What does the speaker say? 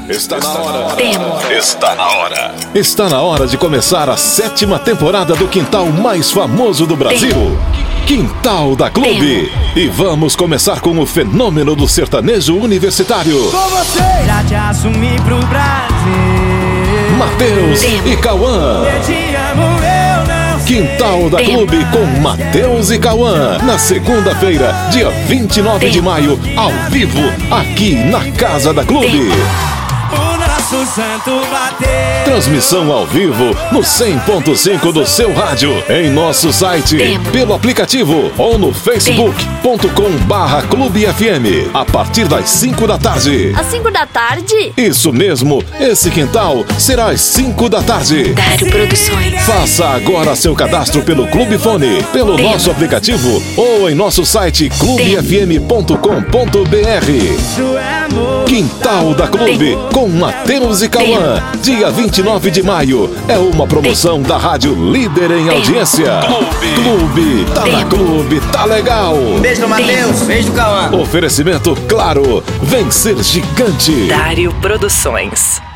Está na hora. Está na hora de começar a 7ª temporada do quintal mais famoso do Brasil. Quintal da Clube. E vamos começar com o fenômeno do sertanejo universitário. Com você, pra te assumir pro Brasil. Matheus e Cauã. Eu te amo, eu não sei. Quintal da Clube com Matheus e Cauã. Na segunda-feira, dia 29 de maio, ao vivo, aqui na Casa da Clube. O nosso santo bateu. Transmissão ao vivo no 100.5 do seu rádio, em nosso site, pelo aplicativo ou no facebook.com/Clube FM, a partir das 5 da tarde. Às 5 da tarde? Isso mesmo, esse quintal será às 5 da tarde. Dário Produções. Faça agora seu cadastro pelo Clube Fone, pelo nosso aplicativo ou em nosso site clubefm.com.br. Isso é amor. Quintal da Clube com Matheus e Cauã, dia 29 de maio. É uma promoção da rádio líder em audiência. Clube, tá na Clube, tá legal. Beijo do Matheus, beijo do Cauã. Oferecimento claro, vem ser gigante. Dário Produções.